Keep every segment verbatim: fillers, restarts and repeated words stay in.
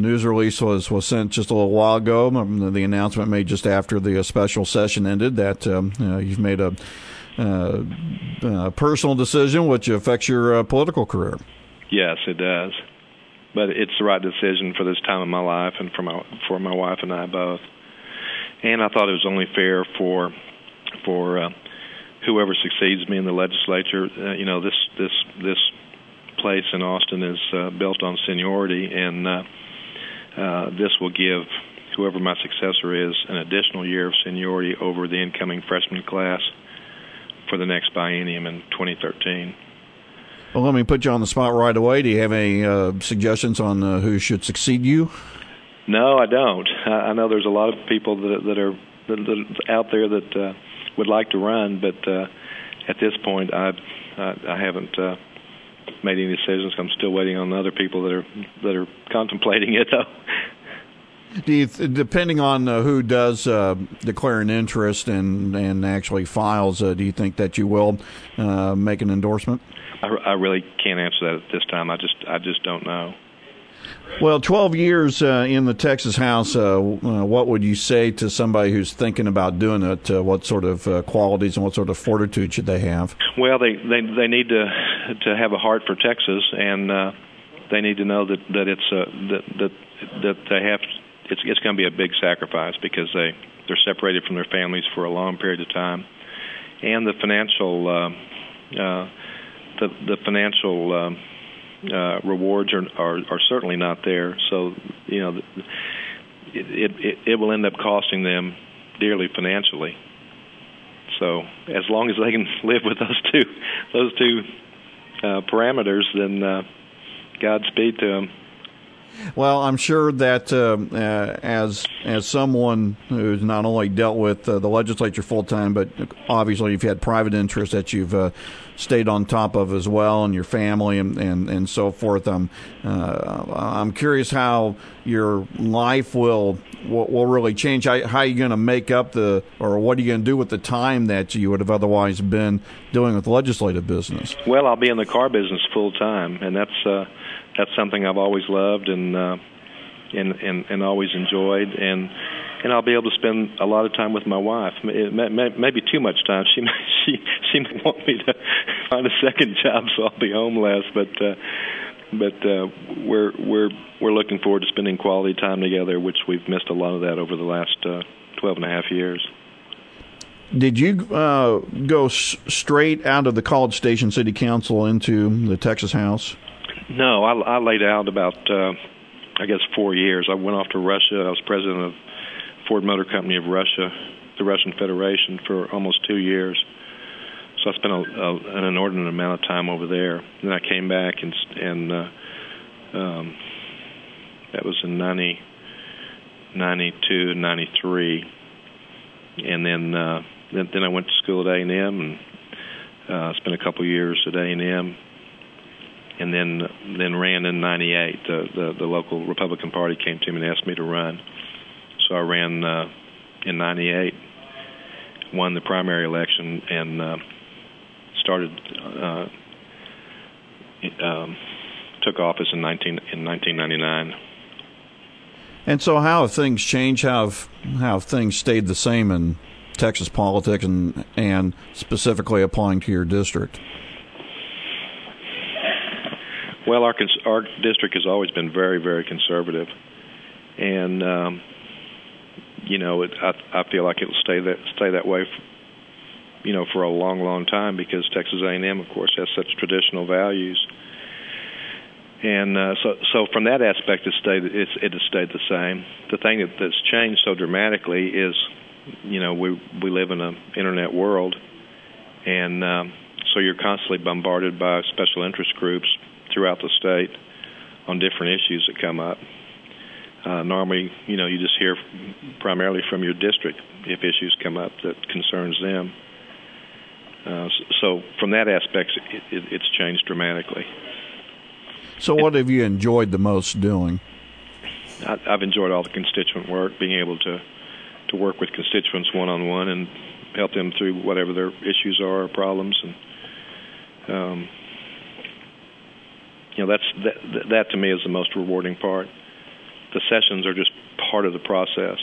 news release was, was sent just a little while ago. Um, the announcement made just after the uh, special session ended that um, uh, you've made a, uh, a personal decision which affects your uh, political career. Yes, it does. But it's the right decision for this time of my life and for my for my wife and I both. And I thought it was only fair for for uh, whoever succeeds me in the legislature. Uh, you know, this this this place in Austin is uh, built on seniority, and uh, uh, this will give whoever my successor is an additional year of seniority over the incoming freshman class for the next biennium in twenty thirteen. Well, let me put you on the spot right away. Do you have any uh, suggestions on uh, who should succeed you? No, I don't. I, I know there's a lot of people that, that are that, that out there that uh, would like to run, but uh, at this point, I I, I haven't uh, made any decisions. I'm still waiting on other people that are that are contemplating it, though. Do you, depending on uh, who does uh, declare an interest and and actually files, uh, do you think that you will uh, make an endorsement? I, I really can't answer that at this time. I just I just don't know. Well, twelve years uh, in the Texas House, uh, uh, what would you say to somebody who's thinking about doing it? Uh, what sort of uh, qualities and what sort of fortitude should they have? Well, they they, they need to to have a heart for Texas, and uh, they need to know that that it's uh, that that that they have. It's it's going to be a big sacrifice because they they're separated from their families for a long period of time, and the financial uh, uh, the the financial um, uh, rewards are, are are certainly not there. So you know it it it will end up costing them dearly financially. So as long as they can live with those two those two uh, parameters, then uh, Godspeed to them. Well, I'm sure that uh, uh, as as someone who's not only dealt with uh, the legislature full time, but obviously you've had private interests that you've uh, stayed on top of as well, and your family and, and, and so forth. Um, uh, I'm curious how your life will will, will really change. How, how are you going to make up the, or what are you going to do with the time that you would have otherwise been doing with legislative business? Well, I'll be in the car business full time, and that's. Uh, That's something I've always loved and, uh, and and and always enjoyed, and and I'll be able to spend a lot of time with my wife. It may, may, maybe too much time. She may, she she may want me to find a second job, so I'll be home less. But uh, but uh, we're we're we're looking forward to spending quality time together, which we've missed a lot of that over the last uh, twelve and a half years. Did you uh, go s- straight out of the College Station City Council into the Texas House? No, I, I laid out about, uh, I guess, four years. I went off to Russia. I was president of Ford Motor Company of Russia, the Russian Federation, for almost two years. So I spent a, a, an inordinate amount of time over there. Then I came back, and and uh, um, that was in ninety, ninety-two, ninety-three. And then, uh, then then I went to school at A and M and uh, spent a couple years at A and M. And then then ran in ninety-eight. The, the the local Republican Party came to me and asked me to run. So I ran uh, in ninety-eight, won the primary election, and uh, started uh, um, took office in nineteen in nineteen ninety-nine. And so, how have things changed? How have how have things stayed the same in Texas politics, and and specifically applying to your district? Well, our our district has always been very, very conservative, and um, you know, it, I I feel like it'll stay that stay that way, f- you know, for a long, long time because Texas A and M, of course, has such traditional values, and uh, so so from that aspect, it stayed it's, it has stayed the same. The thing that, that's changed so dramatically is, you know, we we live in an internet world, and um, so you're constantly bombarded by special interest groups throughout the state on different issues that come up. Uh, normally, you know, you just hear primarily from your district if issues come up that concerns them. Uh, so from that aspect, it, it, it's changed dramatically. So what have you enjoyed the most doing? I, I've enjoyed all the constituent work, being able to, to work with constituents one-on-one and help them through whatever their issues are or problems. And um, you know, that's that, that to me is the most rewarding part. the sessions are just part of the process.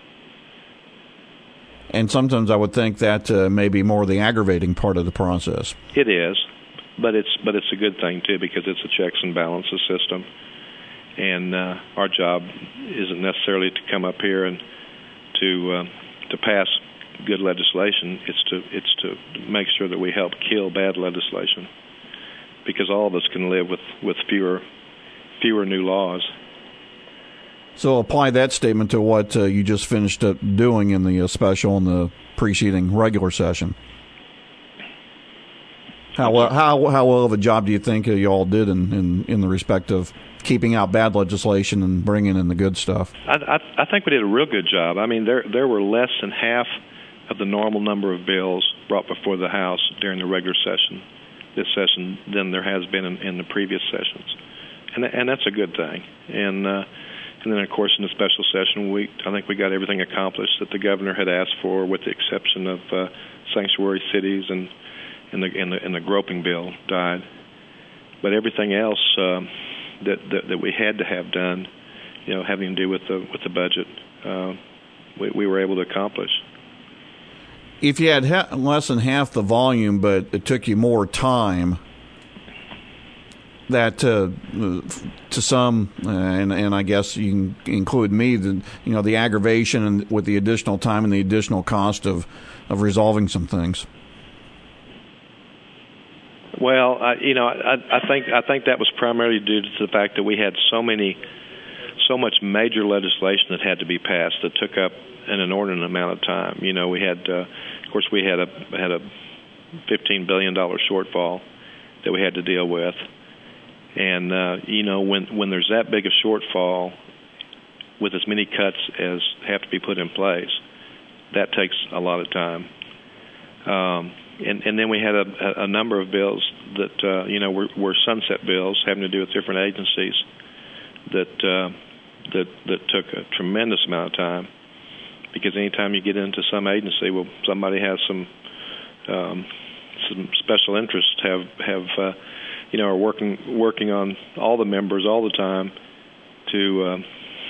And sometimes I would think that uh, may be more the aggravating part of the process. It is, but it's but it's a good thing too, because it's a checks and balances system, and uh, our job isn't necessarily to come up here and to uh, to pass good legislation. It's to it's to make sure that we help kill bad legislation, because all of us can live with, with fewer fewer new laws. So apply that statement to what uh, you just finished up doing in the uh, special and the preceding regular session. How well, how how well of a job do you think uh, you all did in, in, in the respect of keeping out bad legislation and bringing in the good stuff? I, I, I think we did a real good job. I mean, there there were less than half of the normal number of bills brought before the House during the regular session this session than there has been in, in the previous sessions, and and that's a good thing. And uh, and then of course in the special session, we I think we got everything accomplished that the governor had asked for, with the exception of uh, sanctuary cities and and the and the, and the groping bill died. But everything else uh, that, that that we had to have done, you know, having to do with the with the budget, uh, we, we were able to accomplish. If you had ha- less than half the volume, but it took you more time, that uh, to some, uh, and and I guess you can include me, the you know the aggravation and with the additional time and the additional cost of, of resolving some things. Well, I, you know, I, I think I think that was primarily due to the fact that we had so many, so much major legislation that had to be passed that took up an inordinate amount of time. You know, we had, uh, of course, we had a had a fifteen billion dollars shortfall that we had to deal with, and uh, you know, when when there's that big a shortfall, with as many cuts as have to be put in place, that takes a lot of time. Um, and, and then we had a, a number of bills that uh, you know were, were sunset bills having to do with different agencies that uh, that that took a tremendous amount of time. Because anytime you get into some agency, well, somebody has some um, some special interests, have have uh, you know are working working on all the members all the time to uh,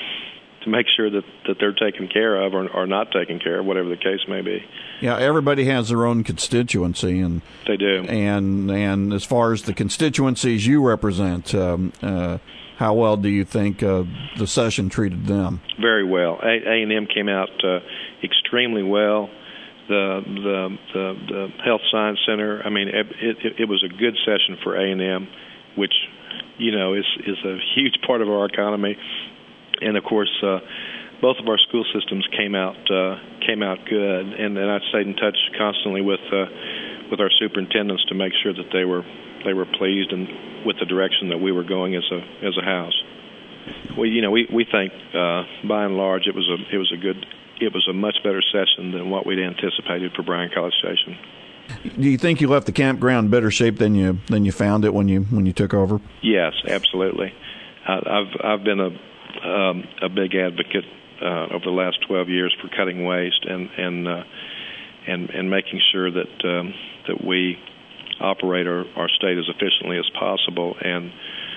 to make sure that, that they're taken care of or, or not taken care of, whatever the case may be. Yeah, everybody has their own constituency, and they do. And and as far as the constituencies you represent, um, uh, how well do you think uh, the session treated them? Very well. A and M came out uh, extremely well. The, the the the Health Science Center. I mean, it, it, it was a good session for A and M, which you know is is a huge part of our economy. And of course, uh, both of our school systems came out uh, came out good. And, and I stayed in touch constantly with uh, with our superintendents to make sure that they were. They were pleased and with the direction that we were going as a as a house. We you know we we think uh, by and large it was a it was a good it was a much better session than what we'd anticipated for Bryan-College Station. Do you think you left the campground in better shape than you than you found it when you when you took over? Yes, absolutely. Uh, I've I've been a um, a big advocate uh, over the last twelve years for cutting waste and and uh, and and making sure that um, that we operate our, our state as efficiently as possible. And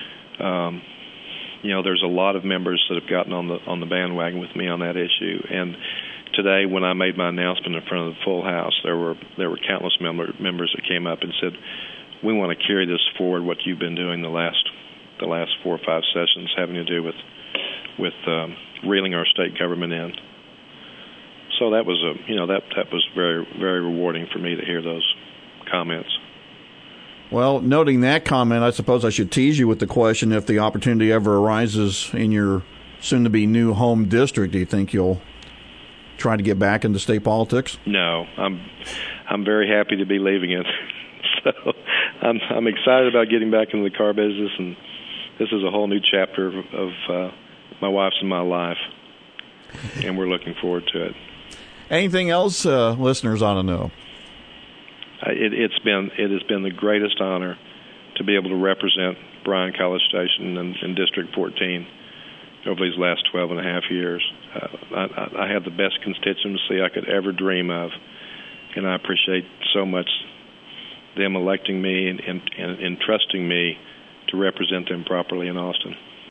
um, you know, there's a lot of members that have gotten on the on the bandwagon with me on that issue. And today, when I made my announcement in front of the full House, there were there were countless member, members that came up and said, "We want to carry this forward. What you've been doing the last the last four or five sessions, having to do with with um, reeling our state government in." So that was a you know that that was very very rewarding for me to hear those comments. Well, noting that comment, I suppose I should tease you with the question: if the opportunity ever arises in your soon-to-be new home district, do you think you'll try to get back into state politics? No, I'm I'm very happy to be leaving it. So I'm I'm excited about getting back into the car business, and this is a whole new chapter of, of uh, my wife's and my life, and we're looking forward to it. Anything else uh, listeners ought to know? It, it's been it has been the greatest honor to be able to represent Bryan-College Station in, in District fourteen over these last twelve and a half years. Uh, I, I have the best constituency I could ever dream of, and I appreciate so much them electing me and, and, and, and trusting me to represent them properly in Austin.